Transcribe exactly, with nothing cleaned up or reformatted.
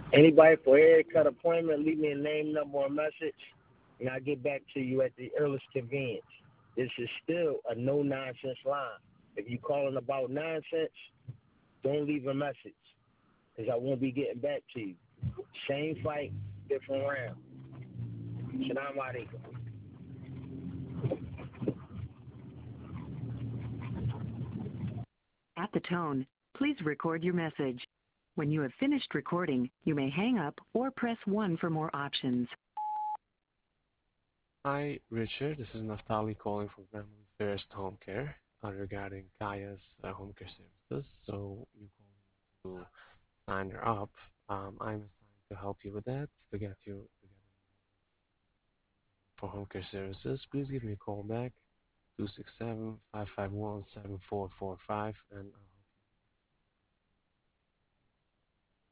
Anybody for haircut appointment, leave me a name, number, or message, and I'll get back to you at the earliest convenience. This is still a no nonsense line. If you calling about nonsense, don't leave a message, because I won't be getting back to you. Same fight, different round. Salam alaikum. At the tone, please record your message. When you have finished recording, you may hang up or press one for more options. Hi, Richard. This is Naftali calling from Family First Home Care uh, regarding Kaya's uh, home care services. So you called to sign her up. Um, I'm assigned to help you with that to get you to get for home care services. Please give me a call back two six seven, five five one, seven four four five and I'll